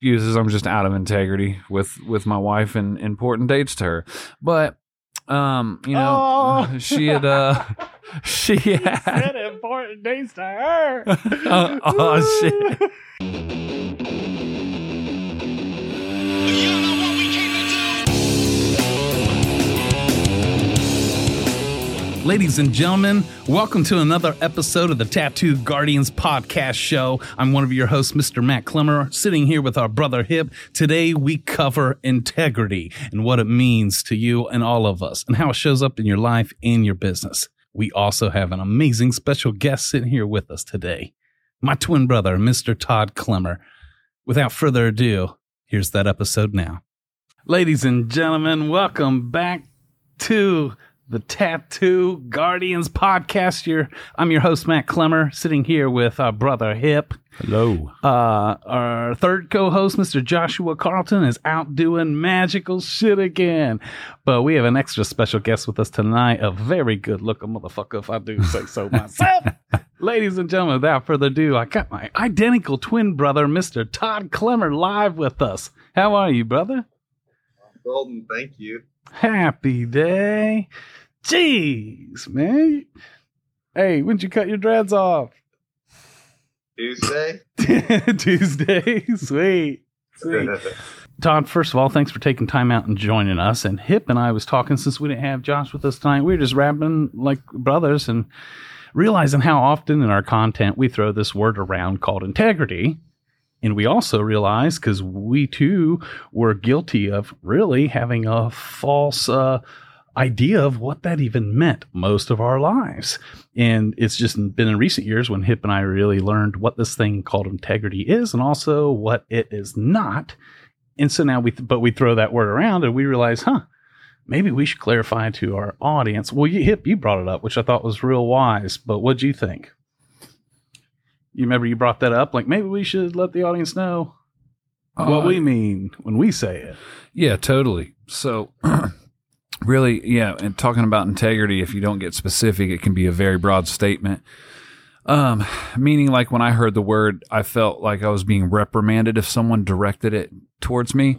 excuses. I'm just out of integrity with my wife and important dates to her. But she had said important dates to her. oh shit. Ladies and gentlemen, welcome to another episode of the Tattoo Guardians podcast show. I'm one of your hosts, Mr. Matt Clemmer, sitting here with our brother Hip. Today, we cover integrity and what it means to you and all of us and how it shows up in your life and your business. We also have an amazing special guest sitting here with us today, my twin brother, Mr. Todd Clemmer. Without further ado, here's that episode now. Ladies and gentlemen, welcome back to the Tattoo Guardians podcast. I'm your host, Matt Clemmer, sitting here with our brother Hip. Hello. Our third co-host, Mr. Joshua Carlton, is out doing magical shit again. But we have an extra special guest with us tonight, a very good-looking motherfucker, if I do say so myself. Ladies and gentlemen, without further ado, I got my identical twin brother, Mr. Todd Clemmer, live with us. How are you, brother? I'm golden, thank you. Happy day. Jeez, man. Hey, when'd you cut your dreads off? Tuesday. Tuesday. Sweet. Todd, first of all, thanks for taking time out and joining us. And Hip and I was talking, since we didn't have Josh with us tonight, we were just rapping like brothers and realizing how often in our content we throw this word around called integrity. And we also realized, because we too were guilty of really having a false idea of what that even meant most of our lives. And it's just been in recent years when Hip and I really learned what this thing called integrity is and also what it is not. And so now we throw that word around and we realize, maybe we should clarify to our audience. Well, Hip, you brought it up, which I thought was real wise, but what'd you think? You remember you brought that up? Like, maybe we should let the audience know what we mean when we say it. Yeah, totally. So really, yeah, and talking about integrity, if you don't get specific, it can be a very broad statement. Meaning, like, when I heard the word, I felt like I was being reprimanded if someone directed it towards me.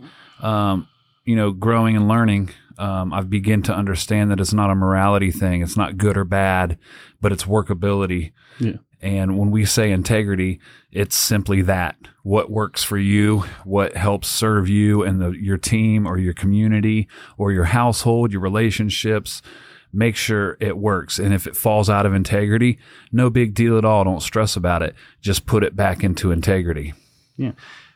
Growing and learning, I've begun to understand that it's not a morality thing. It's not good or bad, but it's workability. Yeah. And when we say integrity, it's simply that. What works for you, what helps serve you and your team or your community or your household, your relationships, make sure it works. And if it falls out of integrity, no big deal at all. Don't stress about it. Just put it back into integrity. Yeah.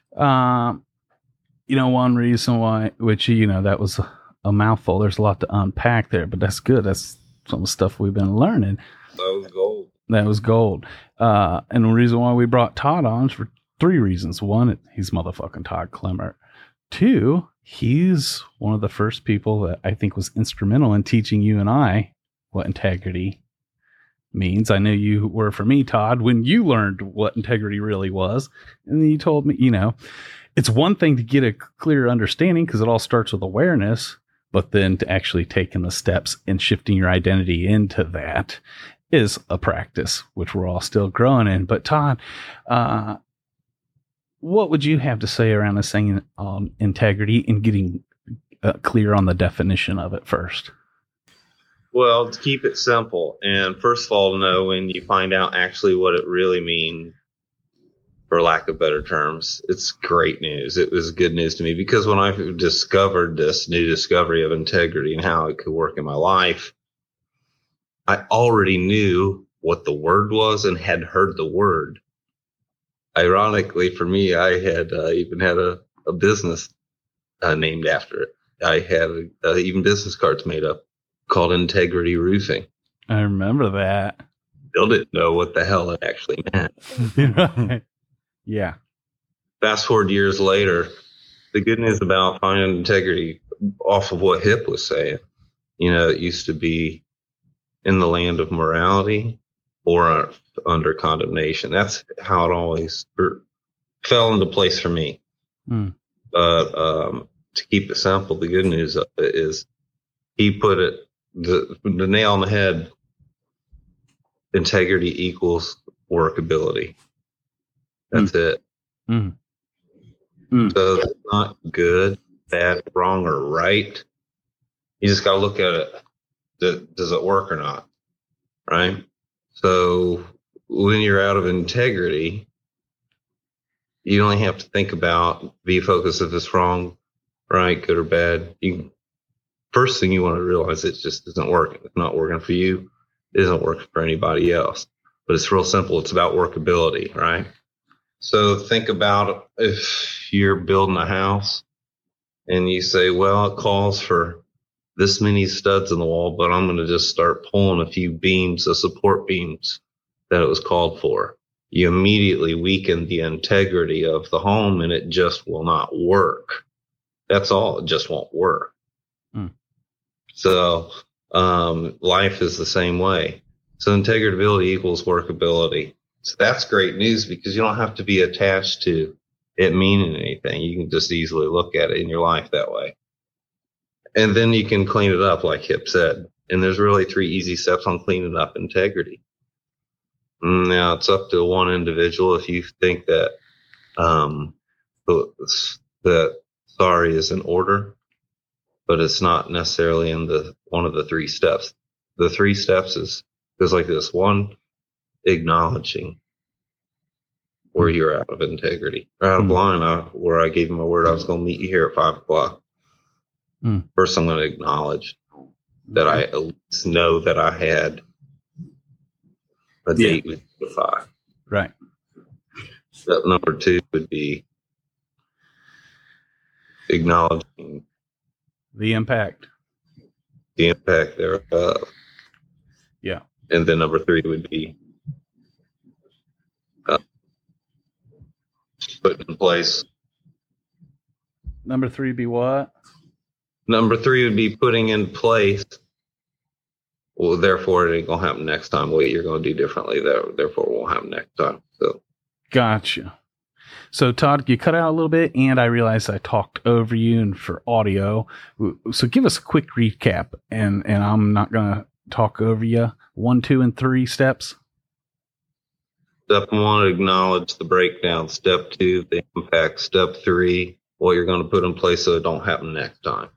One reason why, which, that was a mouthful. There's a lot to unpack there, but that's good. That's some of the stuff we've been learning. That was gold. That was gold. And the reason why we brought Todd on is for three reasons. One, he's motherfucking Todd Clemmer. Two, he's one of the first people that I think was instrumental in teaching you and I what integrity means. I know you were for me, Todd, when you learned what integrity really was. And then you told me, it's one thing to get a clear understanding because it all starts with awareness, but then to actually taking the steps and shifting your identity into that is a practice, which we're all still growing in. But Todd, what would you have to say around this thing on integrity and getting clear on the definition of it first? Well, to keep it simple, and first of all, know when you find out actually what it really means, for lack of better terms, it's great news. It was good news to me because when I discovered this new discovery of integrity and how it could work in my life, I already knew what the word was and had heard the word. Ironically, for me, I had even had a business named after it. I had even business cards made up called Integrity Roofing. I remember that. Still didn't know what the hell it actually meant. Right. Yeah. Fast forward years later, the good news about finding integrity off of what Hip was saying, it used to be in the land of morality or under condemnation. That's how it always fell into place for me. But to keep it simple, the good news of it is he put it the nail on the head. Integrity equals workability. That's it. So it's not good, bad, wrong, or right. You just got to look at it. Does it work or not? Right? So when you're out of integrity, you only have to think about, be focused if it's wrong, right, good or bad. First thing you want to realize, it just isn't working. It's not working for you. It isn't working for anybody else. But it's real simple. It's about workability, right? So think about if you're building a house and you say, well, it calls for this many studs in the wall, but I'm going to just start pulling a few beams, the support beams that it was called for. You immediately weaken the integrity of the home and it just will not work. That's all. It just won't work. So life is the same way. So integrability equals workability. So that's great news because you don't have to be attached to it meaning anything. You can just easily look at it in your life that way. And then you can clean it up, like Hip said. And there's really 3 easy steps on cleaning up integrity. Now, it's up to one individual. If you think that that sorry is in order, but it's not necessarily in one of the 3 steps. The 3 steps goes like this. 1, acknowledging where you're out of integrity, or out of line, where I gave you my word I was going to meet you here at 5:00. First, I'm going to acknowledge that I at least know that I had a date with the 5. Right. Step number 2 would be acknowledging the impact thereof. Yeah. And then number 3 would be put in place. Number 3 be what? Number 3 would be putting in place. Well, therefore, it ain't going to happen next time. What you're going to do differently, therefore, it won't happen next time. So, gotcha. So, Todd, you cut out a little bit, and I realized I talked over you and for audio. So, give us a quick recap, and I'm not going to talk over you. 1, 2, and 3 steps. Step 1, acknowledge the breakdown. Step 2, the impact. Step 3, what you're going to put in place so it don't happen next time.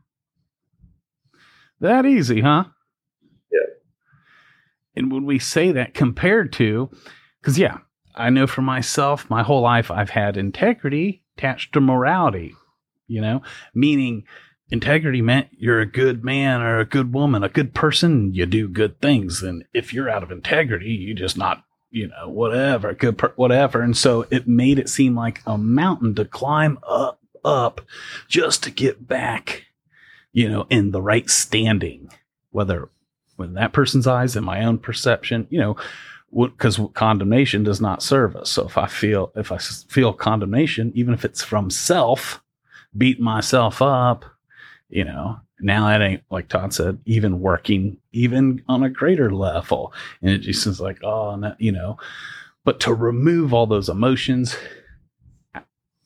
That easy, huh? Yeah. And when we say that compared to, because, yeah, I know for myself, my whole life I've had integrity attached to morality, meaning integrity meant you're a good man or a good woman, a good person, you do good things. And if you're out of integrity, you just not, whatever, whatever. And so it made it seem like a mountain to climb up just to get back, in the right standing, whether in that person's eyes, in my own perception, because condemnation does not serve us. So if I feel condemnation, even if it's from self, beat myself up, now that ain't, like Todd said, even working, even on a greater level. And it just is like, oh, no, but to remove all those emotions out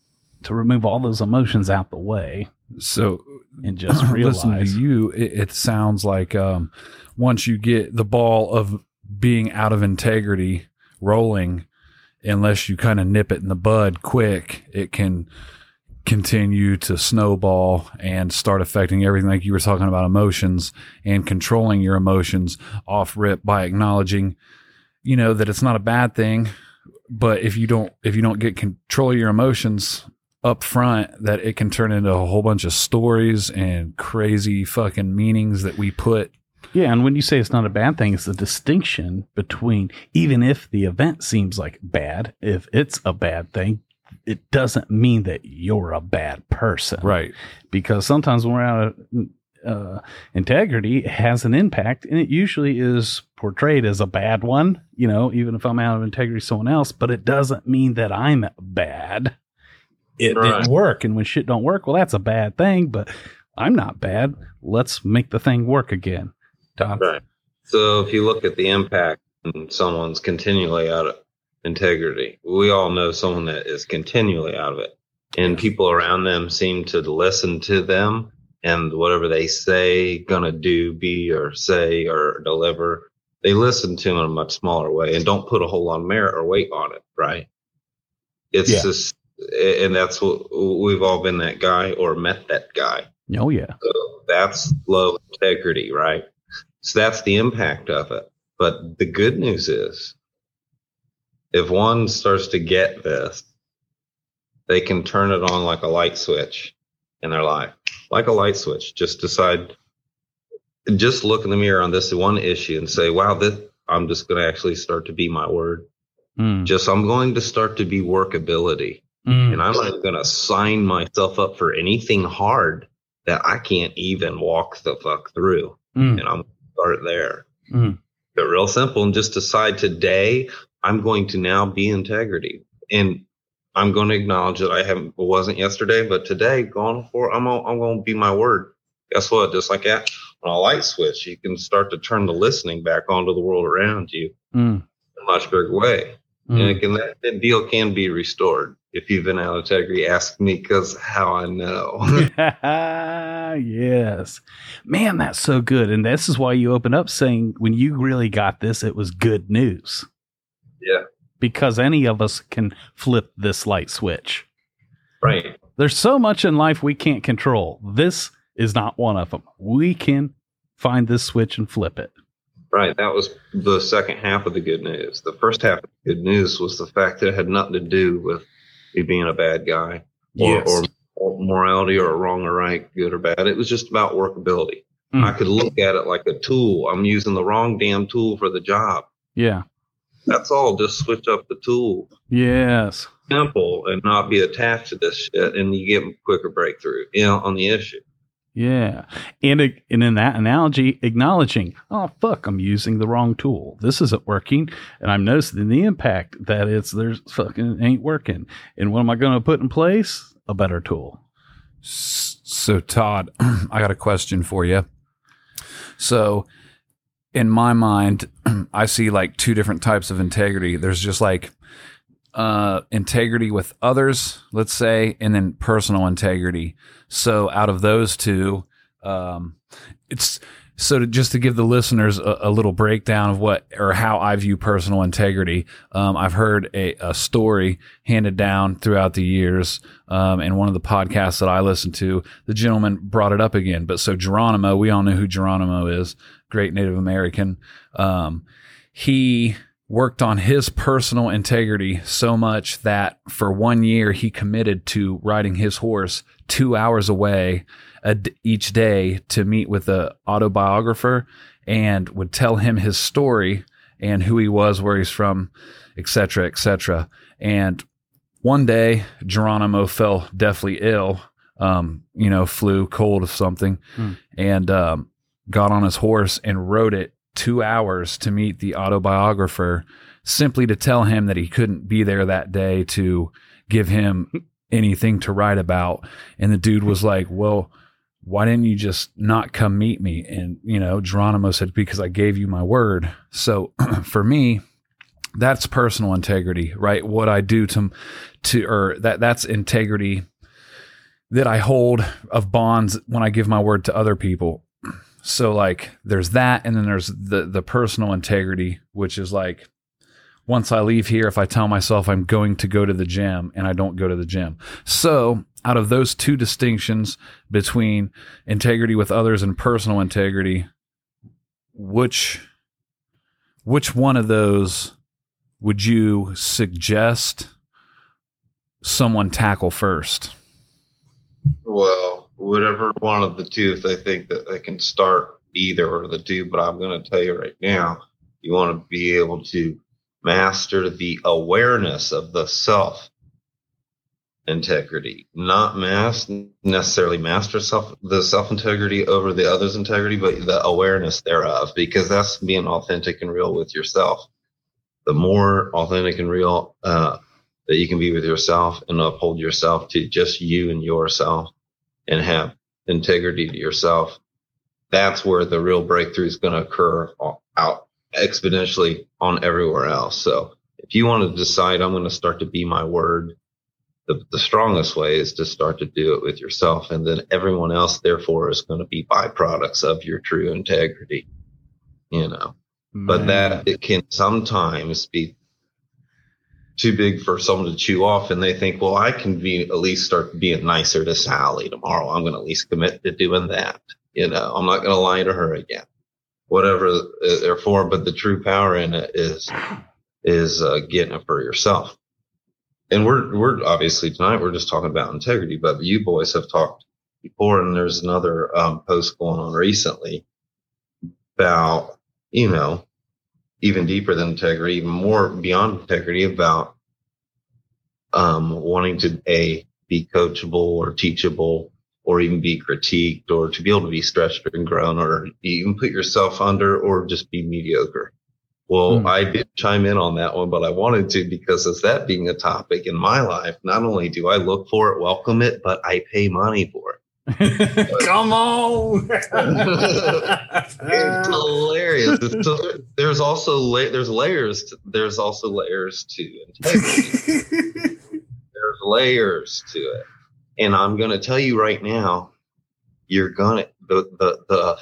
the way. So, and just realize, listen to you, it sounds like once you get the ball of being out of integrity rolling, unless you kind of nip it in the bud quick, it can continue to snowball and start affecting everything, like you were talking about emotions and controlling your emotions off rip by acknowledging, that it's not a bad thing. But if you don't get control of your emotions up front, that it can turn into a whole bunch of stories and crazy fucking meanings that we put. Yeah, and when you say it's not a bad thing, it's the distinction between, even if the event seems like bad, if it's a bad thing, it doesn't mean that you're a bad person. Right. Because sometimes when we're out of integrity, it has an impact, and it usually is portrayed as a bad one, even if I'm out of integrity to someone else, but it doesn't mean that I'm bad. It didn't work, and when shit don't work, well, that's a bad thing, but I'm not bad. Let's make the thing work again. Tom? Right. So if you look at the impact and someone's continually out of integrity, we all know someone that is continually out of it, and people around them seem to listen to them, and whatever they say, gonna do, be, or say, or deliver, they listen to them in a much smaller way and don't put a whole lot of merit or weight on it, right? It's just And that's what we've all been, that guy or met that guy. Oh, yeah. So that's low integrity, right? So that's the impact of it. But the good news is, if one starts to get this, they can turn it on like a light switch in their life. Like a light switch. Just decide, just look in the mirror on this one issue and say, wow, I'm just going to actually start to be my word. I'm going to start to be workability. And I'm not going to sign myself up for anything hard that I can't even walk the fuck through. And I'm going to start there. But real simple, and just decide today, I'm going to now be integrity. And I'm going to acknowledge that it wasn't yesterday, but today, going forward, I'm going to be my word. Guess what? Just like that, on a light switch, you can start to turn the listening back onto the world around you in a much bigger way. And that deal can be restored. If you've been out of integrity, ask me, because how I know. Yes. Man, that's so good. And this is why you open up saying, when you really got this, it was good news. Yeah. Because any of us can flip this light switch. Right. There's so much in life we can't control. This is not one of them. We can find this switch and flip it. Right. That was the second half of the good news. The first half of the good news was the fact that it had nothing to do with me being a bad guy or morality or wrong or right, good or bad. It was just about workability. I could look at it like a tool. I'm using the wrong damn tool for the job. Yeah. That's all. Just switch up the tool. Yes. Simple, and not be attached to this shit, and you get a quicker breakthrough, on the issue. Yeah. And in that analogy, acknowledging, oh, fuck, I'm using the wrong tool. This isn't working. And I'm noticing the impact that there's fucking ain't working. And what am I going to put in place? A better tool. So, Todd, I got a question for you. So, in my mind, I see like two different types of integrity. There's just like integrity with others, let's say, and then personal integrity. So out of those two, just to give the listeners a little breakdown of what or how I view personal integrity. I've heard a story handed down throughout the years. In one of the podcasts that I listened to, the gentleman brought it up again. But so Geronimo, we all know who Geronimo is, great Native American. He worked on his personal integrity so much that for 1 year he committed to riding his horse 2 hours away each day to meet with a autobiographer and would tell him his story and who he was, where he's from, et cetera, et cetera. And one day Geronimo fell deathly ill, flu, cold or something, and got on his horse and rode it 2 hours to meet the autobiographer, simply to tell him that he couldn't be there that day to give him anything to write about. And the dude was like, well, why didn't you just not come meet me? And, Geronimo said, because I gave you my word. So for me, that's personal integrity, right? What I do that's integrity that I hold of bonds when I give my word to other people. So like there's that, and then there's the personal integrity, which is like, once I leave here, if I tell myself I'm going to go to the gym and I don't go to the gym. So out of those two distinctions between integrity with others and personal integrity, which one of those would you suggest someone tackle first? Well, whatever one of the two, if they think that they can start either or the two, but I'm going to tell you right now, you want to be able to master the awareness of the self integrity, not necessarily master the self integrity over the other's integrity, but the awareness thereof, because that's being authentic and real with yourself. The more authentic and real that you can be with yourself and uphold yourself to just you and yourself and have integrity to yourself, that's where the real breakthrough is going to occur out exponentially on everywhere else. So if you want to decide, I'm going to start to be my word, the strongest way is to start to do it with yourself. And then everyone else, therefore, is going to be byproducts of your true integrity, But that it can sometimes be too big for someone to chew off, and they think, well, I can at least start being nicer to Sally tomorrow. I'm going to at least commit to doing that. I'm not going to lie to her again. Whatever they're for, but the true power in it is getting it for yourself. And we're obviously tonight we're just talking about integrity, but you boys have talked before, and there's another post going on recently about, even deeper than integrity, even more beyond integrity, about wanting to be coachable or teachable, or even be critiqued, or to be able to be stretched and grown, or even put yourself under, or just be mediocre. Well, I did chime in on that one, but I wanted to, because as that being a topic in my life, not only do I look for it, welcome it, but I pay money for it. Come on. It's hilarious. There's also layers to integrity. There's layers to it. And I'm going to tell you right now, you're going to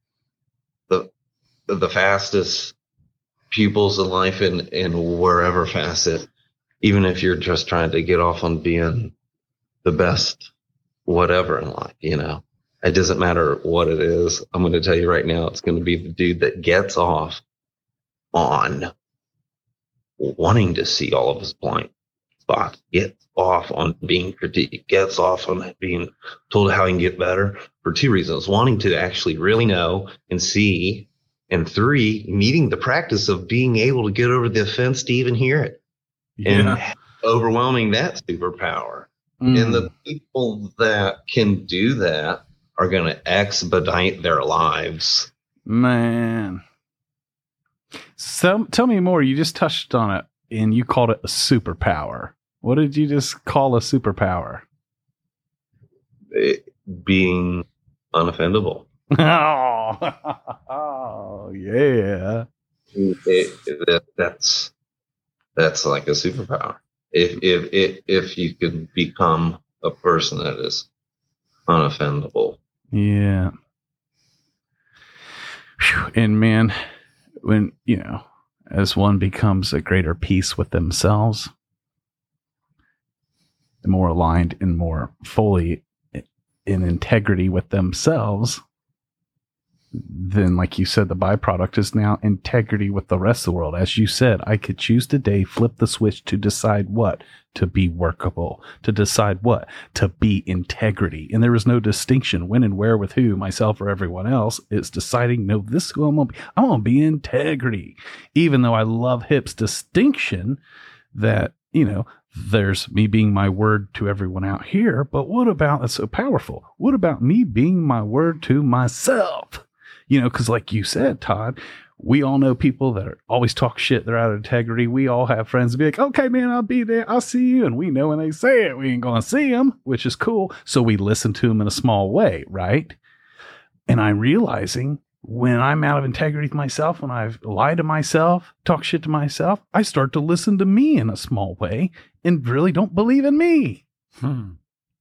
the fastest pupils in life in wherever facet, even if you're just trying to get off on being the best whatever in life, it doesn't matter what it is. I'm going to tell you right now, it's going to be the dude that gets off on wanting to see all of his blind spots, gets off on being critiqued, gets off on being told how he can get better for two reasons: wanting to actually really know and see, and 3, needing the practice of being able to get over the offense to even hear it, and overwhelming that superpower. And the people that can do that are going to expedite their lives. Man. So tell me more. You just touched on it, and you called it a superpower. What did you just call a superpower? Being unoffendable. Oh, yeah. That's like a superpower. If you can become a person that is unoffendable. Yeah. Whew. And man, when, as one becomes a greater peace with themselves, more aligned and more fully in integrity with themselves, then, like you said, the byproduct is now integrity with the rest of the world. As you said, I could choose today, flip the switch to decide what? To be workable. To decide what? To be integrity. And there is no distinction when and where with who, myself or everyone else. It's deciding, no, this is who I'm going to be. I'm going to be integrity. Even though I love Hip's distinction that, there's me being my word to everyone out here. But what about, that's so powerful, what about me being my word to myself? Because like you said, Todd, we all know people that always talk shit. They're out of integrity. We all have friends that be like, okay, man, I'll be there. I'll see you. And we know when they say it, we ain't going to see them, which is cool. So we listen to them in a small way, right? And I'm realizing when I'm out of integrity with myself, when I've lied to myself, talk shit to myself, I start to listen to me in a small way and really don't believe in me. And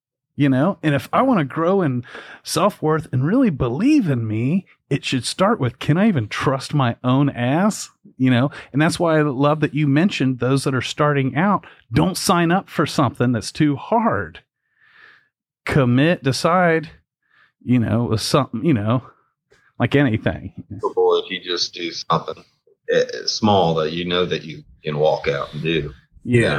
if I want to grow in self-worth and really believe in me, it should start with, can I even trust my own ass? And that's why I love that you mentioned those that are starting out, don't sign up for something that's too hard. Commit, decide, something, like anything. If you just do something small that that you can walk out and do. Yeah.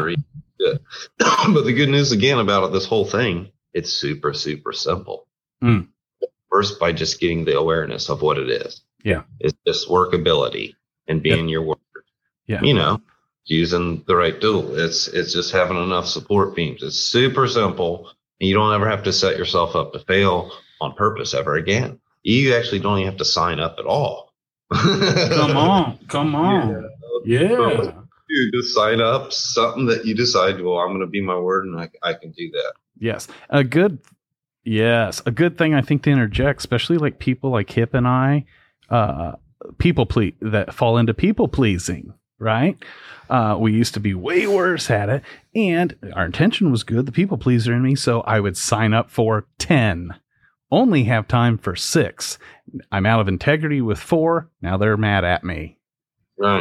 But the good news again about this whole thing, it's super, super simple. First, by just getting the awareness of what it is. Yeah. It's just workability and being your word. Yeah. Using the right tool. It's just having enough support beams. It's super simple. And you don't ever have to set yourself up to fail on purpose ever again. You actually don't even have to sign up at all. Come on. Yeah. You just sign up something that you decide, well, I'm going to be my word and I can do that. Yes. A good thing I think to interject, especially like people like Hip and I, that fall into people pleasing, right? We used to be way worse at it, and our intention was good, the people pleaser in me, so I would sign up for 10. Only have time for 6. I'm out of integrity with 4. Now they're mad at me. Right.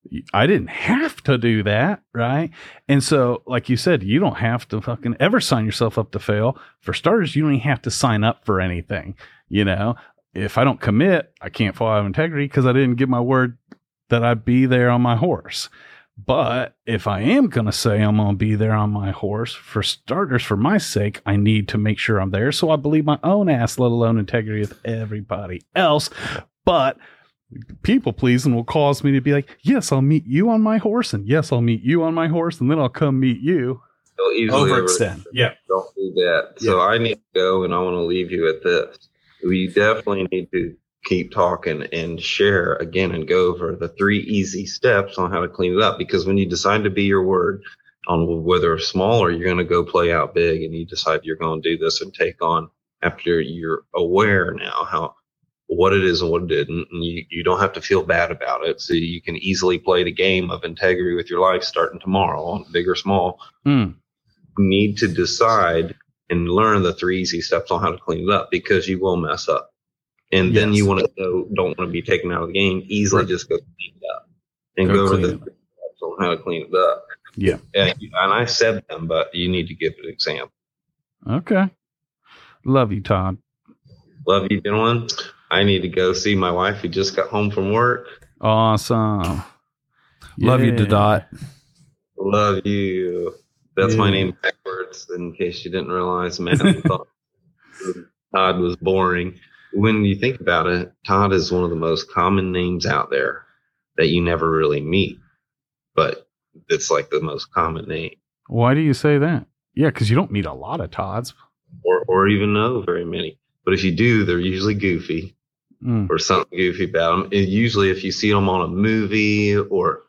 I didn't have to do that, right? And so, like you said, you don't have to fucking ever sign yourself up to fail. For starters, you don't even have to sign up for anything. You know, if I don't commit, I can't fall out of integrity because I didn't give my word that I'd be there on my horse. But if I am going to say I'm going to be there on my horse, for starters, for my sake, I need to make sure I'm there. So I believe my own ass, let alone integrity with everybody else. But people pleasing will cause me to be like, yes, I'll meet you on my horse. And yes, I'll meet you on my horse. And then I'll come meet you. Overextend. Yeah. Don't do that. So I need to go, and I want to leave you at this. We definitely need to keep talking and share again and go over the 3 easy steps on how to clean it up. Because when you decide to be your word on whether small or you're going to go play out big, and you decide you're going to do this and take on after you're aware now how what it is and what it didn't, and you don't have to feel bad about it. So you can easily play the game of integrity with your life starting tomorrow, on big or small. You need to decide and learn the 3 easy steps on how to clean it up, because you will mess up. And then you want to don't want to be taken out of the game. Easily just go clean it up and go over the 3 steps on how to clean it up. Yeah. And I said them, but you need to give an example. Okay. Love you, Todd. Love you, gentlemen. I need to go see my wife who just got home from work. Awesome. Love you, Dot. Love you. That's my name backwards, in case you didn't realize. Man, thought Todd was boring. When you think about it, Todd is one of the most common names out there that you never really meet, but it's like the most common name. Why do you say that? Yeah, because you don't meet a lot of Todds. Or even know very many. But if you do, they're usually goofy or something goofy about them. And usually if you see them on a movie or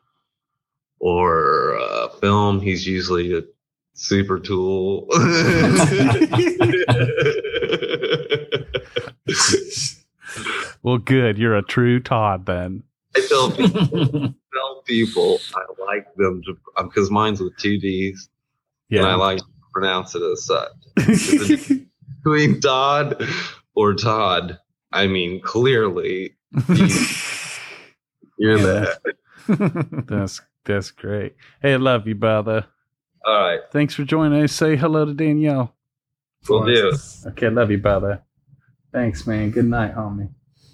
a film, he's usually a super tool. Well, good. You're a true Todd then. I tell people I like them to, because mine's with 2 D's. Yeah. And I like to pronounce it as such. Between Todd or Todd, I mean, clearly you're that. That's great. Hey, I love you, brother. All right. Thanks for joining us. Say hello to Danielle. Will do. Okay, love you, brother. Thanks, man. Good night, homie.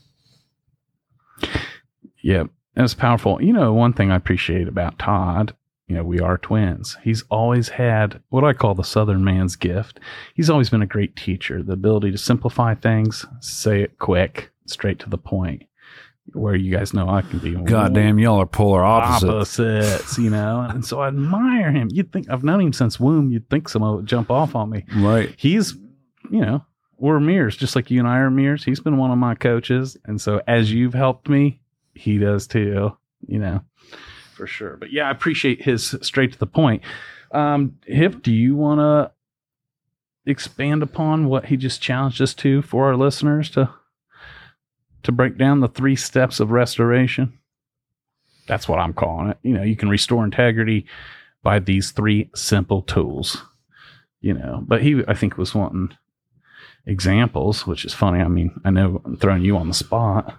Yeah, that's powerful. You know, one thing I appreciate about Todd, you know, we are twins. He's always had what I call the Southern man's gift. He's always been a great teacher, the ability to simplify things, say it quick, straight to the point, where you guys know I can be. Goddamn, y'all are polar opposites. You know, and so I admire him. You'd think, I've known him since womb. You'd think someone would jump off on me. Right. He's, you know, we're mirrors, just like you and I are mirrors. He's been one of my coaches. And so as you've helped me, he does too, you know, for sure. But yeah, I appreciate his straight to the point. Hip, do you want to expand upon what he just challenged us to for our listeners to break down the 3 steps of restoration? That's what I'm calling it. You know, you can restore integrity by these 3 simple tools, you know, but he, I think, was wanting examples, which is funny. I mean, I know I'm throwing you on the spot.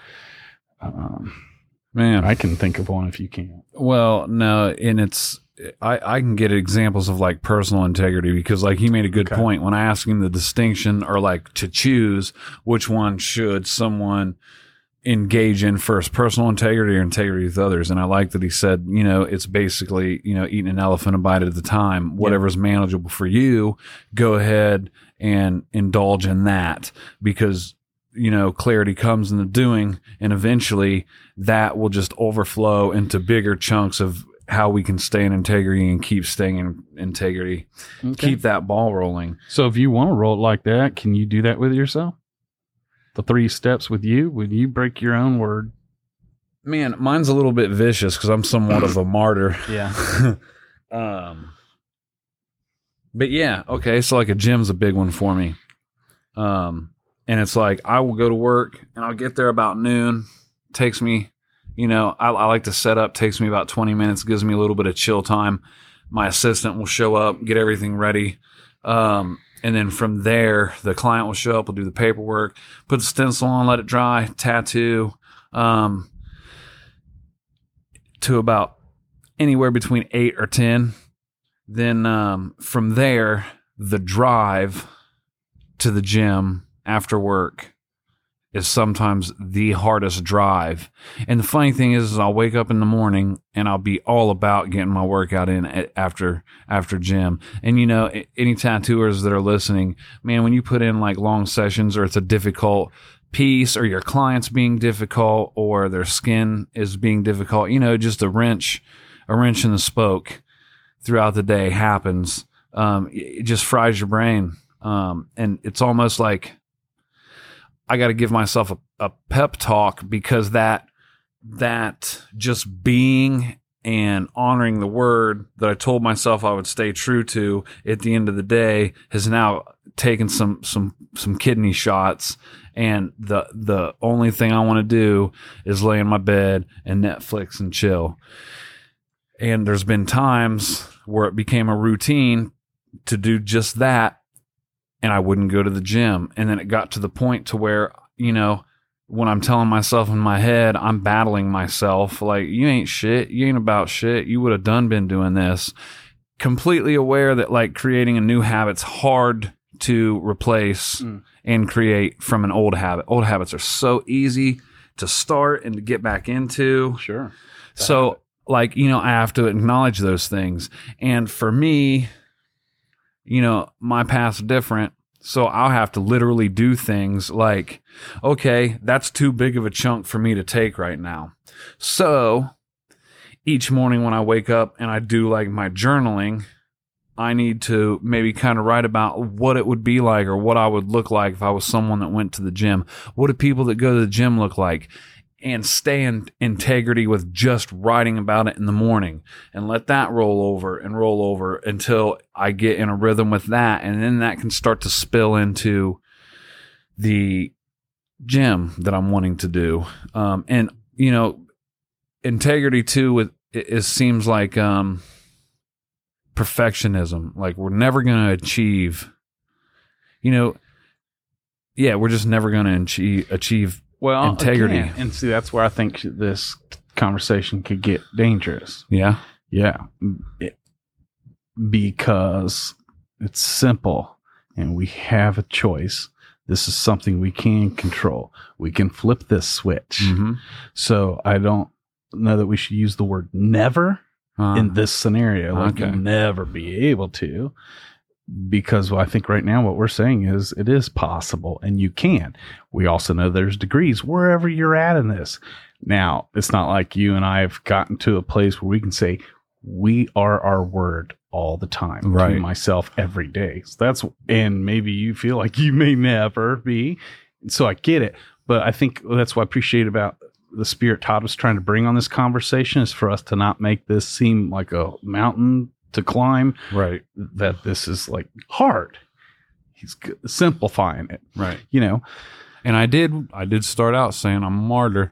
Man, I can think of one if you can't. Well, no, and it's I can get examples of like personal integrity, because like he made a good point when I asked him the distinction, or like to choose which one should someone engage in first, personal integrity or integrity with others. And I like that he said, you know, it's basically, you know, eating an elephant a bite at a time. Whatever's manageable for you, go ahead and indulge in that, because you know, clarity comes in the doing, and eventually that will just overflow into bigger chunks of how we can stay in integrity and keep staying in integrity, keep that ball rolling. So if you want to roll it like that, can you do that with yourself? The 3 steps with you, when you break your own word? Man, mine's a little bit vicious because I'm somewhat of a martyr. Yeah. But yeah, okay. So like a gym's a big one for me. And it's like, I will go to work and I'll get there about noon. Takes me, you know, I like to set up, takes me about 20 minutes, gives me a little bit of chill time. My assistant will show up, get everything ready. And then from there, the client will show up, we'll do the paperwork, put the stencil on, let it dry, tattoo. to about anywhere between 8 or 10. Then from there, the drive to the gym after work is sometimes the hardest drive. And the funny thing is I'll wake up in the morning and I'll be all about getting my workout in after gym. And, any tattooers that are listening, man, when you put in like long sessions or it's a difficult piece or your client's being difficult or their skin is being difficult, just a wrench in the spoke throughout the day happens. It just fries your brain. And it's almost like I got to give myself a pep talk because that just being and honoring the word that I told myself I would stay true to at the end of the day has now taken some kidney shots. And the only thing I want to do is lay in my bed and Netflix and chill. And there's been times where it became a routine to do just that. And I wouldn't go to the gym. And then it got to the point to where, when I'm telling myself in my head, I'm battling myself like, you ain't shit. You ain't about shit. You would have been doing this. Completely aware that like creating a new habit's hard to replace and create from an old habit. Old habits are so easy to start and to get back into. Sure. So like, I have to acknowledge those things. And for me, my path's different. So I'll have to literally do things like, okay, that's too big of a chunk for me to take right now. So each morning when I wake up and I do like my journaling, I need to maybe kind of write about what it would be like or what I would look like if I was someone that went to the gym. What do people that go to the gym look like? And stay in integrity with just writing about it in the morning and let that roll over until I get in a rhythm with that. And then that can start to spill into the gym that I'm wanting to do. And, integrity too, it seems like perfectionism. Like we're never going to achieve, we're just never going to achieve integrity. Again, and see, that's where I think this conversation could get dangerous. Yeah. Because it's simple and we have a choice. This is something we can control. We can flip this switch. Mm-hmm. So I don't know that we should use the word never in this scenario. Like you'll never be able to. Because I think right now what we're saying is it is possible and you can. We also know there's degrees wherever you're at in this. Now, it's not like you and I have gotten to a place where we can say we are our word all the time. Right. To myself every day. So and maybe you feel like you may never be. So I get it. But I think that's what I appreciate about the spirit Todd was trying to bring on this conversation is for us to not make this seem like a mountain to climb, right? That this is like hard. He's simplifying it, right? And I did start out saying I'm a martyr.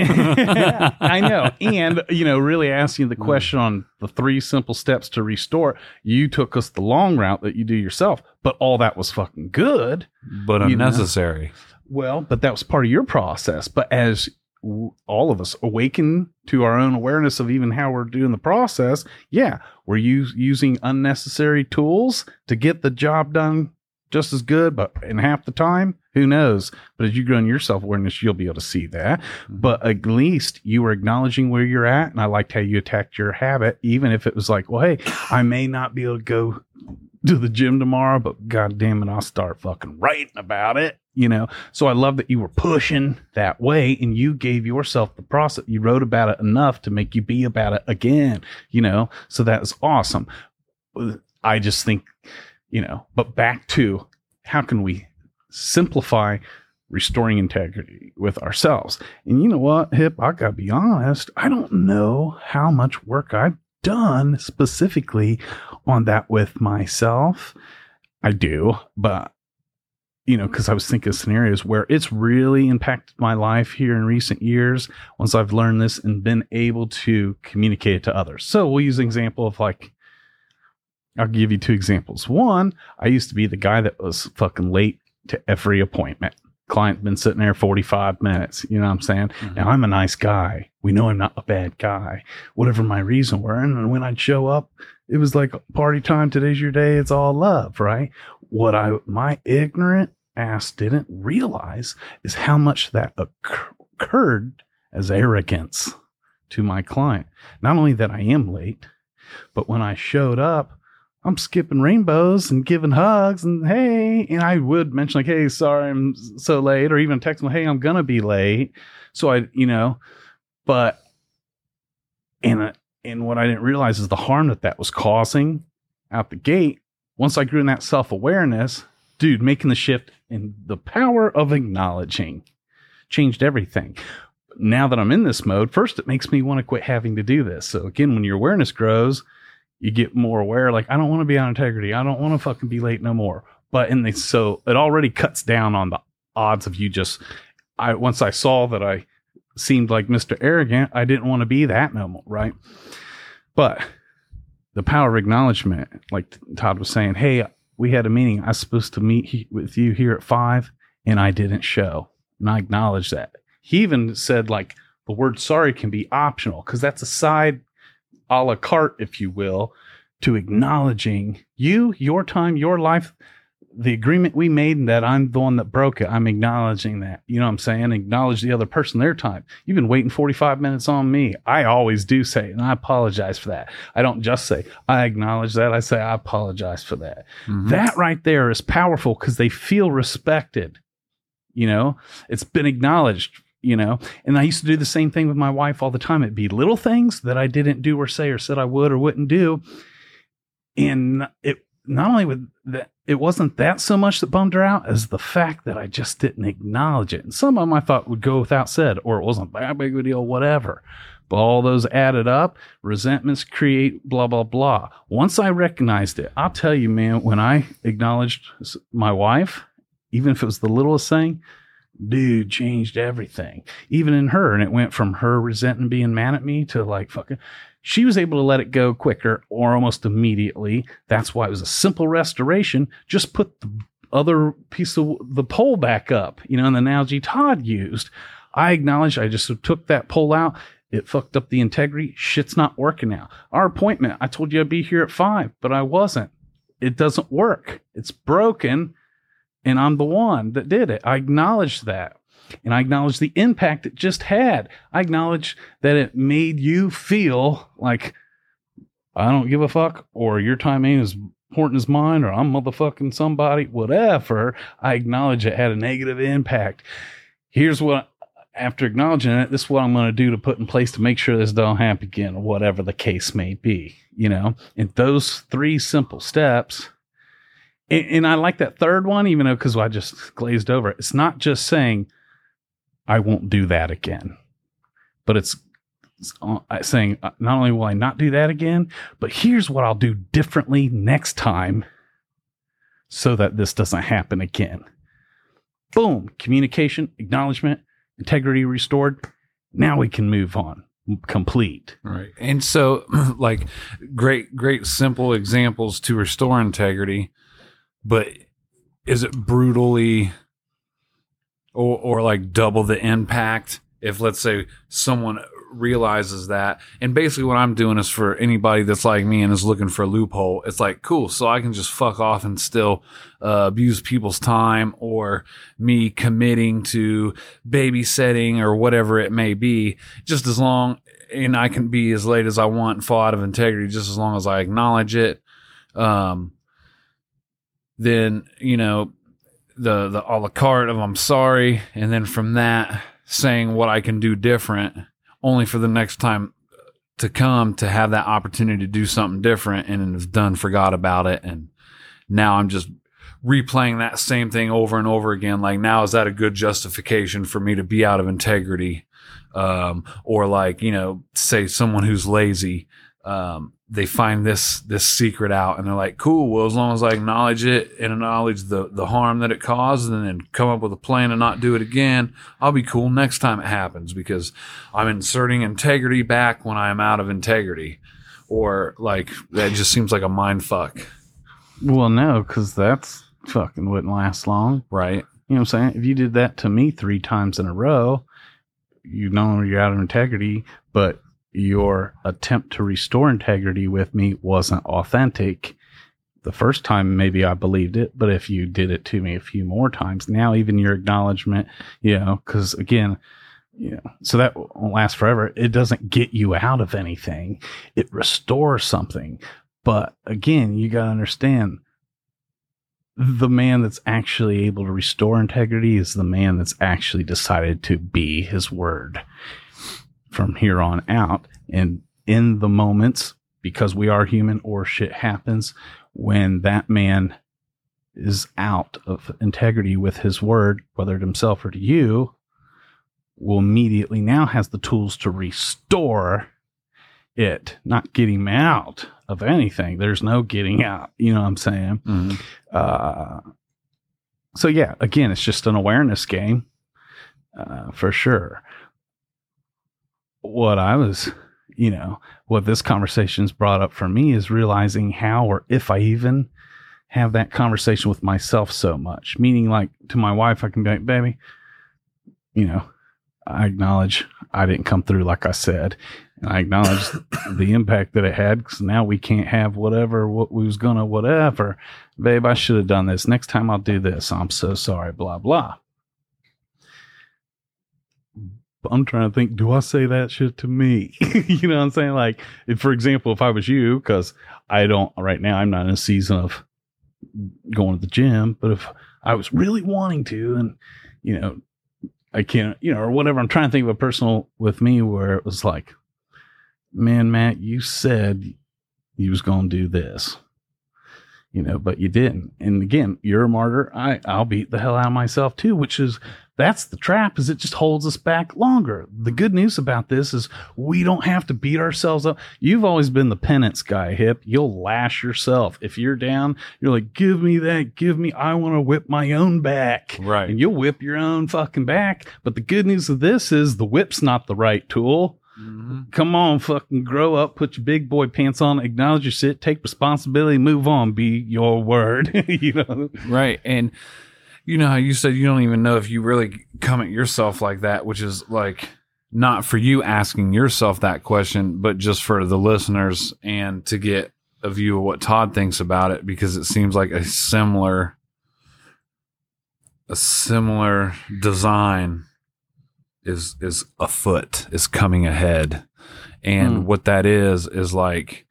I know, and really asking the question on the 3 simple steps to restore. You took us the long route that you do yourself, but all that was fucking good, but unnecessary. Well, but that was part of your process. But as all of us awaken to our own awareness of even how we're doing the process, we're using unnecessary tools to get the job done just as good, but in half the time, who knows? But as you grow in your self-awareness, you'll be able to see that. But at least you were acknowledging where you're at. And I liked how you attacked your habit, even if it was like, well, hey, I may not be able to go to the gym tomorrow, but God damn it, I'll start fucking writing about it. So I love that you were pushing that way and you gave yourself the process. You wrote about it enough to make you be about it again, so that is awesome. I just think, but back to how can we simplify restoring integrity with ourselves? And you know what, Hip, I gotta be honest. I don't know how much work I've done specifically on that with myself. I do, but because I was thinking of scenarios where it's really impacted my life here in recent years once I've learned this and been able to communicate it to others. So we'll use an example of I'll give you 2 examples. One, I used to be the guy that was fucking late to every appointment. Client's been sitting there 45 minutes. You know what I'm saying? Mm-hmm. Now, I'm a nice guy. We know I'm not a bad guy. Whatever my reason were. And when I'd show up, it was like party time. Today's your day. It's all love, right? What my ignorant ass didn't realize is how much that occurred as arrogance to my client. Not only that I am late, but when I showed up, I'm skipping rainbows and giving hugs and hey, and I would mention like, hey, sorry, I'm so late, or even text them, hey, I'm going to be late. So but, and what I didn't realize is the harm that was causing out the gate. Once I grew in that self-awareness, dude, making the shift and the power of acknowledging changed everything. Now that I'm in this mode, first, it makes me want to quit having to do this. So again, when your awareness grows, you get more aware, like, I don't want to be on integrity. I don't want to fucking be late no more. But so it already cuts down on the odds of you once I saw that I seemed like Mr. Arrogant, I didn't want to be that no more, right? But the power of acknowledgement, like Todd was saying, hey, we had a meeting. I was supposed to meet with you here at 5, and I didn't show. And I acknowledge that. He even said, like, the word sorry can be optional because that's a side a la carte, if you will, to acknowledging you, your time, your life, the agreement we made, and that I'm the one that broke it. I'm acknowledging that. You know what I'm saying? Acknowledge the other person, their time. You've been waiting 45 minutes on me. I always do say, and I apologize for that. I don't just say, I acknowledge that. I say, I apologize for that. Mm-hmm. That right there is powerful because they feel respected. It's been acknowledged. And I used to do the same thing with my wife all the time. It'd be little things that I didn't do or say or said I would or wouldn't do. And it not only with that, it wasn't that so much that bummed her out as the fact that I just didn't acknowledge it. And some of them I thought would go without said, or it wasn't that big of a deal, whatever. But all those added up, resentments create blah, blah, blah. Once I recognized it, I'll tell you, man, when I acknowledged my wife, even if it was the littlest thing, dude, changed everything, even in her. And it went from her resenting being mad at me to like fucking, she was able to let it go quicker or almost immediately. That's why it was a simple restoration. Just put the other piece of the pole back up, in the analogy Todd used. I acknowledged, I just took that pole out. It fucked up the integrity. Shit's not working now. Our appointment, I told you I'd be here at 5, but I wasn't. It doesn't work. It's broken. And I'm the one that did it. I acknowledge that. And I acknowledge the impact it just had. I acknowledge that it made you feel like I don't give a fuck, or your time ain't as important as mine, or I'm motherfucking somebody, whatever. I acknowledge it had a negative impact. Here's what, after acknowledging it, this is what I'm going to do to put in place to make sure this don't happen again, or whatever the case may be, And those 3 simple steps. And I like that third one, even though, because I just glazed over it. It's not just saying, I won't do that again. But it's saying, not only will I not do that again, but here's what I'll do differently next time so that this doesn't happen again. Boom. Communication, acknowledgement, integrity restored. Now we can move on. Complete. Right. And so, like, great, simple examples to restore integrity. But is it brutally or like double the impact if, let's say, someone realizes that? And basically what I'm doing is for anybody that's like me and is looking for a loophole, it's like, cool, so I can just fuck off and still abuse people's time, or me committing to babysitting or whatever it may be, just as long, and I can be as late as I want and fall out of integrity just as long as I acknowledge it. Then, the a la carte of I'm sorry. And then from that, saying what I can do different, only for the next time to come to have that opportunity to do something different, and have done, forgot about it. And now I'm just replaying that same thing over and over again. Like, now, is that a good justification for me to be out of integrity? Or like, say someone who's lazy, they find this secret out, and they're like, cool, well, as long as I acknowledge it and acknowledge the harm that it caused, and then come up with a plan to not do it again, I'll be cool next time it happens, because I'm inserting integrity back when I'm out of integrity. Or like, that just seems like a mind fuck. Well, no, because that's fucking wouldn't last long. Right. You know what I'm saying? If you did that to me 3 times in a row, you know you're out of integrity, but your attempt to restore integrity with me wasn't authentic. The first time, maybe I believed it, but if you did it to me a few more times, now even your acknowledgement, because again, so that won't last forever. It doesn't get you out of anything. It restores something. But again, you got to understand, the man that's actually able to restore integrity is the man that's actually decided to be his word from here on out. And in the moments, because we are human or shit happens, when that man is out of integrity with his word, whether to himself or to you, will immediately now has the tools to restore it, not getting him out of anything. There's no getting out. You know what I'm saying? Mm-hmm. So yeah, again, it's just an awareness game, for sure. What I was, what this conversation's brought up for me is realizing how, or if I even have that conversation with myself so much, meaning like to my wife, I can be like, baby, I acknowledge I didn't come through like I said. And I acknowledge the impact that it had, because now we can't have what we was going to, whatever. Babe, I should have done this. Next time I'll do this. I'm so sorry, blah, blah. I'm trying to think, do I say that shit to me? You know what I'm saying? Like, for example, if I was you, because right now I'm not in a season of going to the gym, but if I was really wanting to, and, I can't, or whatever, I'm trying to think of a personal with me where it was like, man, Matt, you said you was going to do this, but you didn't. And again, you're a martyr. I'll beat the hell out of myself too, that's the trap, is it just holds us back longer. The good news about this is we don't have to beat ourselves up. You've always been the penance guy, Hip. You'll lash yourself. If you're down, you're like, give me that. I want to whip my own back. Right. And you'll whip your own fucking back. But the good news of this is the whip's not the right tool. Mm-hmm. Come on, fucking grow up, put your big boy pants on, acknowledge your shit, take responsibility, move on, be your word. Right. And how you said you don't even know if you really come at yourself like that, which is like not for you asking yourself that question, but just for the listeners and to get a view of what Todd thinks about it, because it seems like a similar design is afoot, is coming ahead. And what that is like,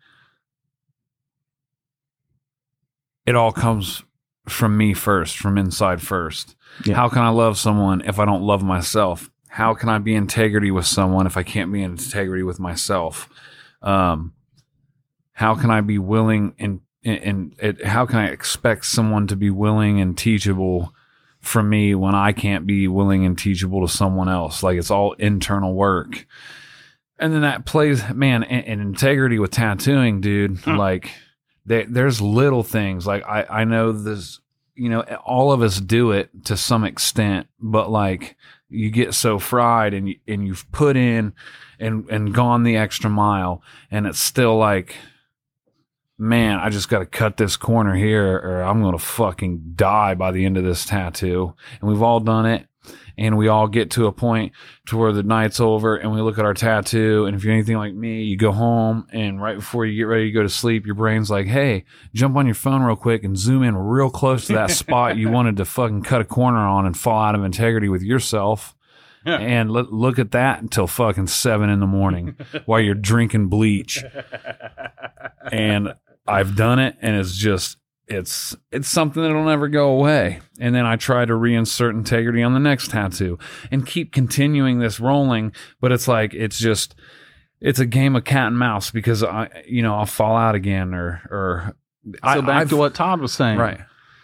it all comes from me first, from inside first. Yeah. How can I love someone if I don't love myself? How can I be in integrity with someone if I can't be in integrity with myself? How can I be willing and how can I expect someone to be willing and teachable from me when I can't be willing and teachable to someone else? Like, it's all internal work. And then that plays, man, and integrity with tattooing, dude, like, there's little things like I know this, all of us do it to some extent, but like you get so fried and you've put in and gone the extra mile, and it's still like, man, I just got to cut this corner here or I'm going to fucking die by the end of this tattoo. And we've all done it. And we all get to a point to where the night's over and we look at our tattoo. And if you're anything like me, you go home and right before you get ready to go to sleep, your brain's like, hey, jump on your phone real quick and zoom in real close to that spot you wanted to fucking cut a corner on and fall out of integrity with yourself. Yeah. And look at that until fucking 7 a.m. while you're drinking bleach. And I've done it, and it's just, it's something that'll never go away. And then I try to reinsert integrity on the next tattoo and keep continuing this rolling. But it's like, it's a game of cat and mouse, because I'll fall out again or back to what Todd was saying. Right.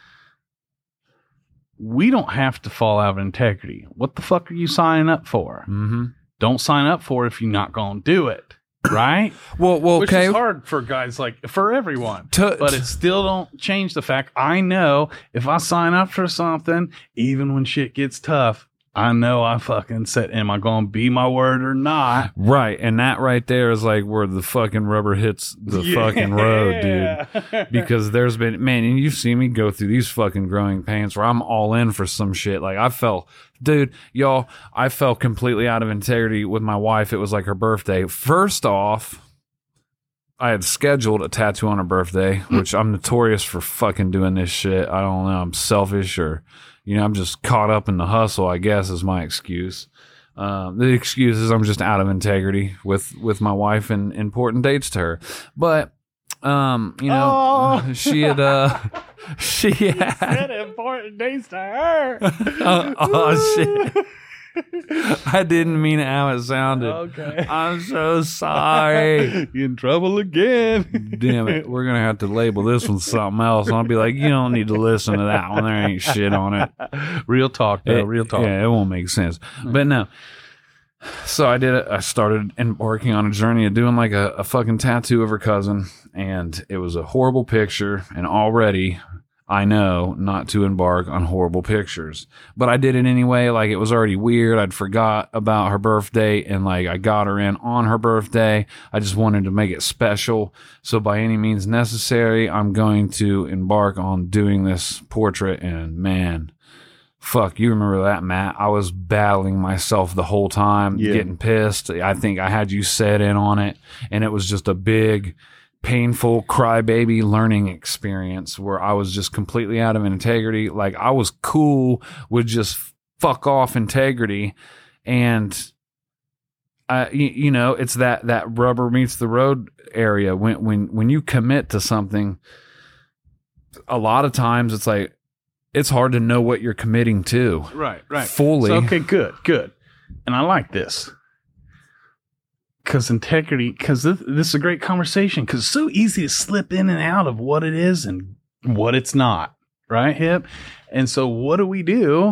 We don't have to fall out of integrity. What the fuck are you signing up for? Mm-hmm. Don't sign up for it if you're not going to do it. Right? well, okay. Which is hard for guys, like for everyone. But it still don't change the fact I know if I sign up for something, even when shit gets tough, I know I fucking said, am I going to be my word or not? Right. And that right there is like where the fucking rubber hits the fucking road, dude. Because there's been, man, and you've seen me go through these fucking growing pains where I'm all in for some shit. Like I felt completely out of integrity with my wife. It was like her birthday. First off, I had scheduled a tattoo on her birthday, which I'm notorious for fucking doing this shit. I don't know. I'm selfish or, I'm just caught up in the hustle, I guess, is my excuse. The excuse is I'm just out of integrity with my wife and important dates to her. But, she had important dates to her. oh, shit. I didn't mean how it sounded. Okay. I'm so sorry. You're in trouble again. Damn it. We're going to have to label this one something else. And I'll be like, you don't need to listen to that one. There ain't shit on it. Real talk, though. Real talk. Yeah, it won't make sense. But no. So I did it. I started embarking on a journey of doing like a fucking tattoo of her cousin. And it was a horrible picture. And already I know not to embark on horrible pictures, but I did it anyway. Like it was already weird. I'd forgot about her birthday and like I got her in on her birthday. I just wanted to make it special. So by any means necessary, I'm going to embark on doing this portrait. And man, fuck, you remember that, Matt? I was battling myself the whole time, getting pissed. I think I had you set in on it, and it was just a big, painful crybaby learning experience where I was just completely out of integrity. Like I was cool with just fuck off integrity. And it's that rubber meets the road area. When you commit to something, a lot of times it's like, it's hard to know what you're committing to. Right. Fully. So, okay, good. And I like this. Because integrity, because this is a great conversation, because it's so easy to slip in and out of what it is and what it's not, right, Hip? And so what do we do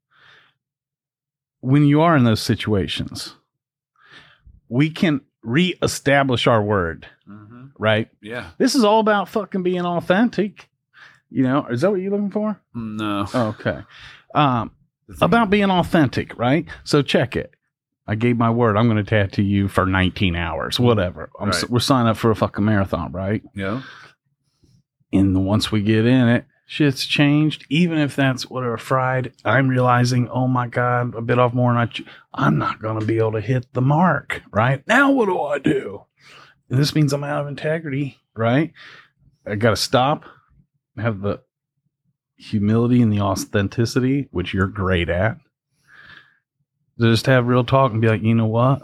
when you are in those situations? We can reestablish our word, right? Yeah. This is all about fucking being authentic. Is that what you're looking for? No. Okay. About being authentic, right? So check it. I gave my word. I'm going to tattoo you for 19 hours, whatever. We're signing up for a fucking marathon, right? Yeah. And once we get in it, shit's changed. Even if that's whatever fried, I'm realizing, oh my God, I bit off more than I'm not going to be able to hit the mark, right? Now what do I do? And this means I'm out of integrity, right? I got to stop, have the humility and the authenticity, which you're great at. Just have real talk and be like, you know what?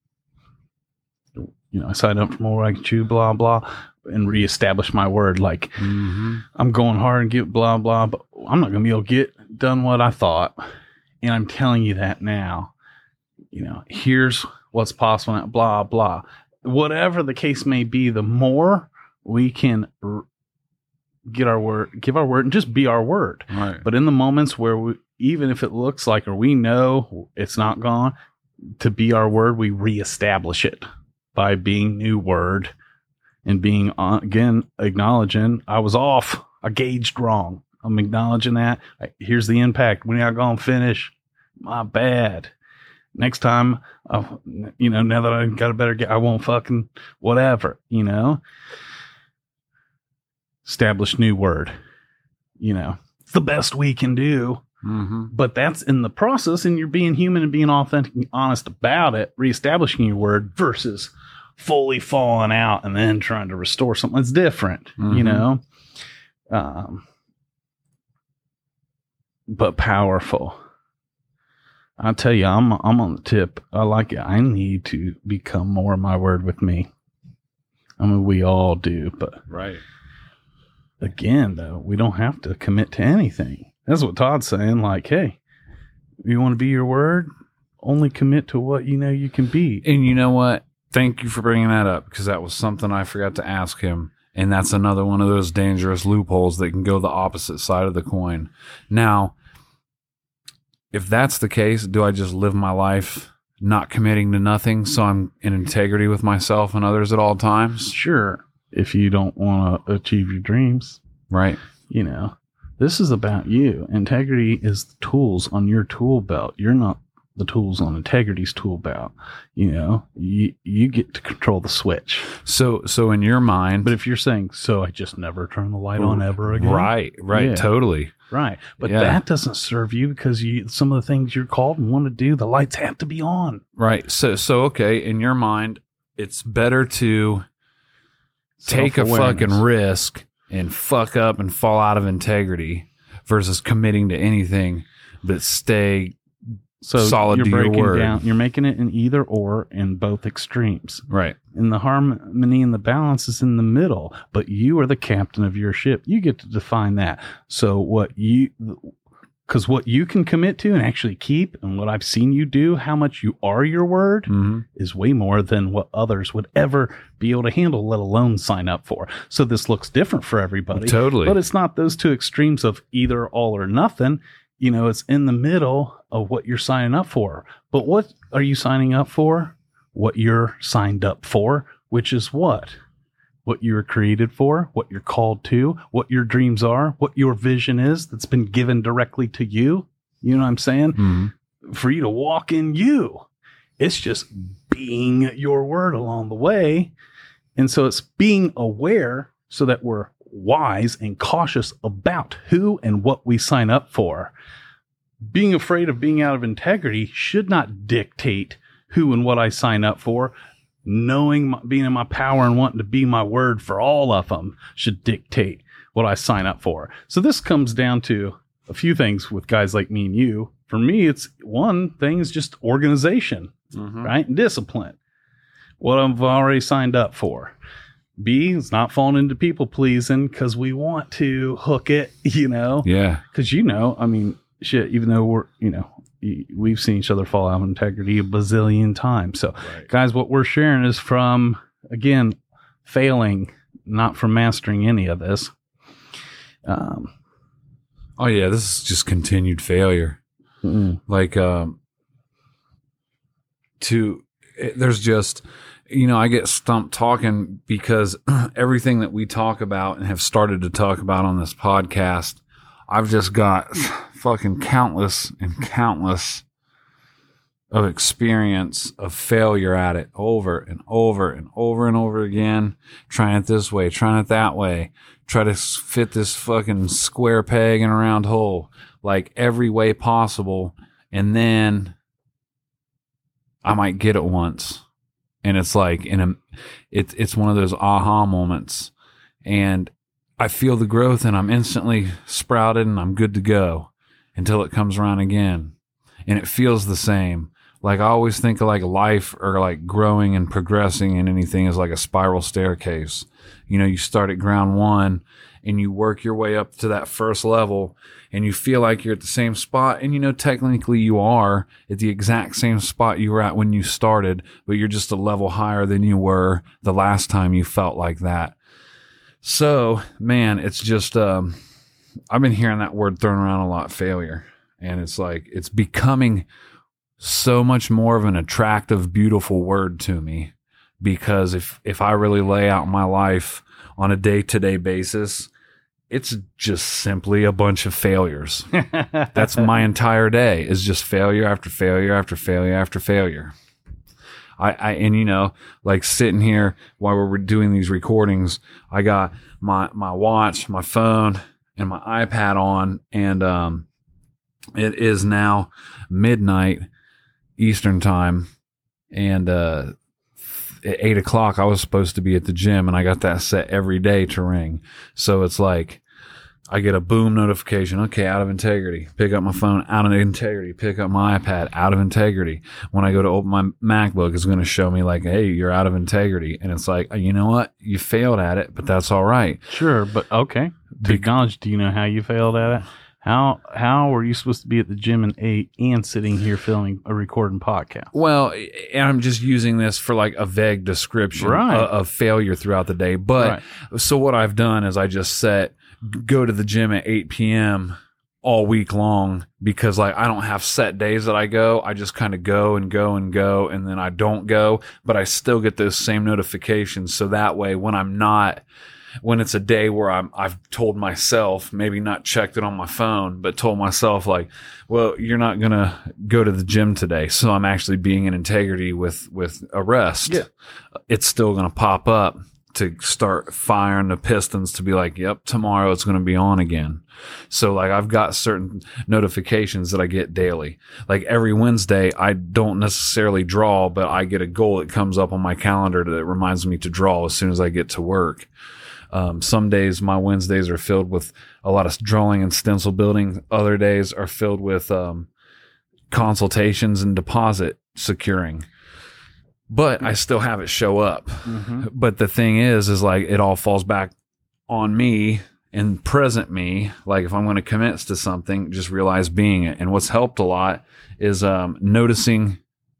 I signed up for more I can chew, blah, blah, and reestablish my word. Like, I'm going hard and get blah, blah, but I'm not going to be able to get done what I thought. And I'm telling you that now. Here's what's possible now, blah, blah. Whatever the case may be, the more we can give our word and just be our word. Right. But in the moments where even if it looks like, or we know it's not gone, to be our word, we reestablish it by being new word and being, again, acknowledging I was off. I gauged wrong. I'm acknowledging that. Here's the impact. We're not going to finish. My bad. Next time, now that I got a better I won't fucking whatever, Establish new word. It's the best we can do. But that's in the process, and you're being human and being authentic and honest about it, reestablishing your word versus fully falling out and then trying to restore something that's different, but powerful. I'll tell you, I'm on the tip. I like it. I need to become more my word with me. I mean, we all do, but right. Again, though, we don't have to commit to anything. That's what Todd's saying. Like, hey, you want to be your word? Only commit to what you can be. And you know what? Thank you for bringing that up, because that was something I forgot to ask him. And that's another one of those dangerous loopholes that can go the opposite side of the coin. Now, if that's the case, do I just live my life not committing to nothing so I'm in integrity with myself and others at all times? Sure. If you don't want to achieve your dreams. Right. This is about you. Integrity is the tools on your tool belt. You're not the tools on integrity's tool belt. You know, you get to control the switch. So in your mind, but if you're saying, so I just never turn the light on ever again. Right. Yeah. Totally. Right. But that doesn't serve you because some of the things you're called and want to do, the lights have to be on. Right. So okay, in your mind, it's better to take a fucking risk and fuck up and fall out of integrity versus committing to anything but stay solid to your word. You're making it an either or in both extremes. Right. And the harmony and the balance is in the middle, but you are the captain of your ship. You get to define that. So what you can commit to and actually keep, and what I've seen you do, how much you are your word, is way more than what others would ever be able to handle, let alone sign up for. So this looks different for everybody. Totally. But it's not those two extremes of either all or nothing. You know, it's in the middle of what you're signing up for. But what are you signing up for? What you're signed up for, which is what you were created for, what you're called to, what your dreams are, what your vision is that's been given directly to you. You know what I'm saying? Mm-hmm. For you to walk in you. It's just being your word along the way. And so it's being aware so that we're wise and cautious about who and what we sign up for. Being afraid of being out of integrity should not dictate who and what I sign up for. Knowing, being in my power and wanting to be my word for all of them should dictate what I sign up for. So this comes down to a few things with guys like me and you. For me, it's one thing is just organization, right? And discipline. What I've already signed up for. B is not falling into people pleasing because we want to hook it, you know? Yeah. Because, you know, I mean, shit, even though we're, you know, we've seen each other fall out of integrity a bazillion times. So, guys, what we're sharing is from, again, failing, not from mastering any of this. Oh, yeah, this is just continued failure. Like, there's just, you know, I get stumped talking because everything that we talk about and have started to talk about on this podcast, I've just got fucking countless of experience of failure at it over and over and over and over again, trying it this way, trying it that way, try to fit this fucking square peg in a round hole, like every way possible. And then I might get it once. And it's like, it's one of those aha moments. And I feel the growth and I'm instantly sprouted and I'm good to go until it comes around again. And it feels the same. Like I always think of like life or like growing and progressing in anything is like a spiral staircase. You know, you start at ground one and you work your way up to that first level and you feel like you're at the same spot. And, you know, technically you are at the exact same spot you were at when you started, but you're just a level higher than you were the last time you felt like that. So, man, it's just, I've been hearing that word thrown around a lot, failure. And it's like, it's becoming so much more of an attractive, beautiful word to me. Because if I really lay out my life on a day-to-day basis, it's just simply a bunch of failures. That's my entire day is just failure after failure after failure after failure. And you know, like sitting here while we're doing these recordings, I got my watch, my phone, and my iPad on, and it is now midnight Eastern time, and at 8 o'clock I was supposed to be at the gym, and I got that set every day to ring. So it's like I get a boom notification. Okay, out of integrity. Pick up my phone, out of integrity. Pick up my iPad, out of integrity. When I go to open my MacBook, it's going to show me like, hey, you're out of integrity. And it's like, you know what? You failed at it, but that's all right. Sure, but okay. To acknowledge, do you know how you failed at it? How were you supposed to be at the gym at 8 and sitting here filming a recording podcast? Well, and I'm just using this for like a vague description of failure throughout the day. But so what I've done is I just go to the gym at 8 p.m. all week long because like I don't have set days that I go. I just kind of go and go and go, and then I don't go, but I still get those same notifications. So that way when I'm not when it's a day where I've told myself, maybe not checked it on my phone, but told myself like, well, you're not going to go to the gym today. So I'm actually being in integrity with a rest. Yeah. It's still going to pop up to start firing the pistons to be like, yep, tomorrow it's going to be on again. So like I've got certain notifications that I get daily. Like every Wednesday, I don't necessarily draw, but I get a goal that comes up on my calendar that reminds me to draw as soon as I get to work. Some days my Wednesdays are filled with a lot of drawing and stencil building. Other days are filled with consultations and deposit securing. But I still have it show up. Mm-hmm. But the thing is like it all falls back on me and present me. Like if I'm going to commit to something, just realize being it. And what's helped a lot is noticing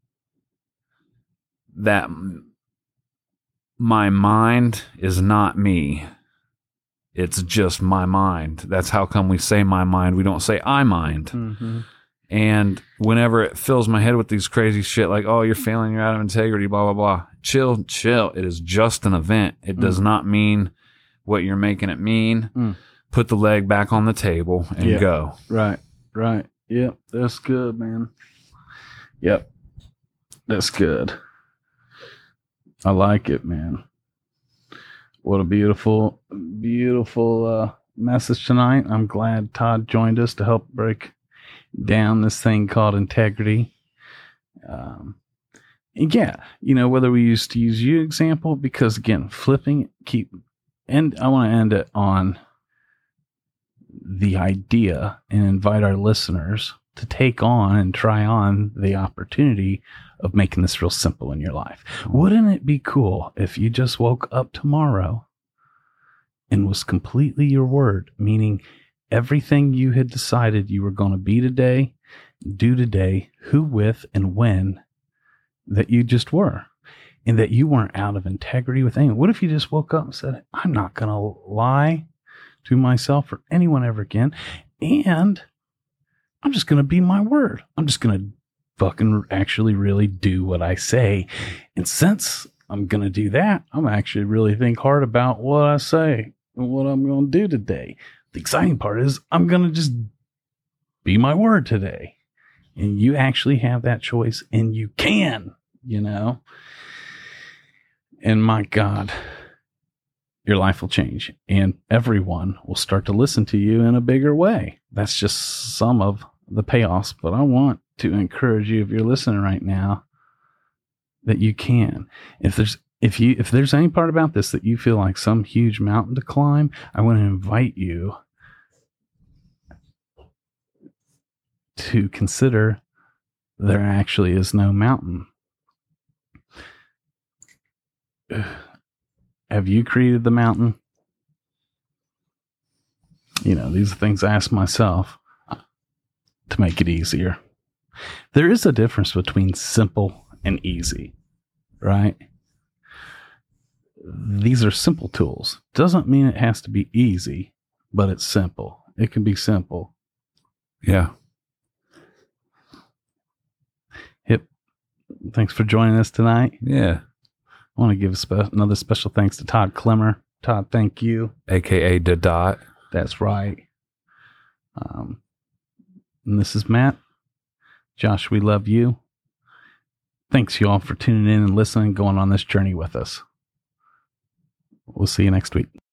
that my mind is not me. It's just my mind. That's how come we say my mind. We don't say I mind. Mm-hmm. And whenever it fills my head with these crazy shit, like, oh, you're failing, you're out of integrity, blah, blah, blah. Chill. It is just an event. It does not mean what you're making it mean. Put the leg back on the table and go. Right. Yep. That's good, man. Yep. That's good. I like it, man. What a beautiful, beautiful message tonight. I'm glad Todd joined us to help break down this thing called integrity. Yeah, whether we used to use you example, because again, I want to end it on the idea and invite our listeners to take on and try on the opportunity of making this real simple in your life. Wouldn't it be cool if you just woke up tomorrow and was completely your word, meaning everything you had decided you were going to be today, do today, who with, and when, that you just were, and that you weren't out of integrity with anyone? What if you just woke up and said, I'm not going to lie to myself or anyone ever again, and I'm just going to be my word. I'm just going to fucking actually really do what I say. And since I'm going to do that, I'm actually really think hard about what I say and what I'm going to do today. The exciting part is I'm going to just be my word today. And you actually have that choice, and you can, And my God, your life will change, and everyone will start to listen to you in a bigger way. That's just some of the payoffs, but I want to encourage you, if you're listening right now, that you can. If there's any part about this that you feel like some huge mountain to climb, I want to invite you to consider there actually is no mountain. Have you created the mountain? These are things I ask myself to make it easier. There is a difference between simple and easy, right? These are simple tools. Doesn't mean it has to be easy, but it's simple. It can be simple. Yeah. Thanks for joining us tonight. Yeah. I want to give another special thanks to Todd Clemmer. Todd, thank you. AKA Da Dot. That's right. And this is Matt. Josh, we love you. Thanks you all for tuning in and listening, going on this journey with us. We'll see you next week.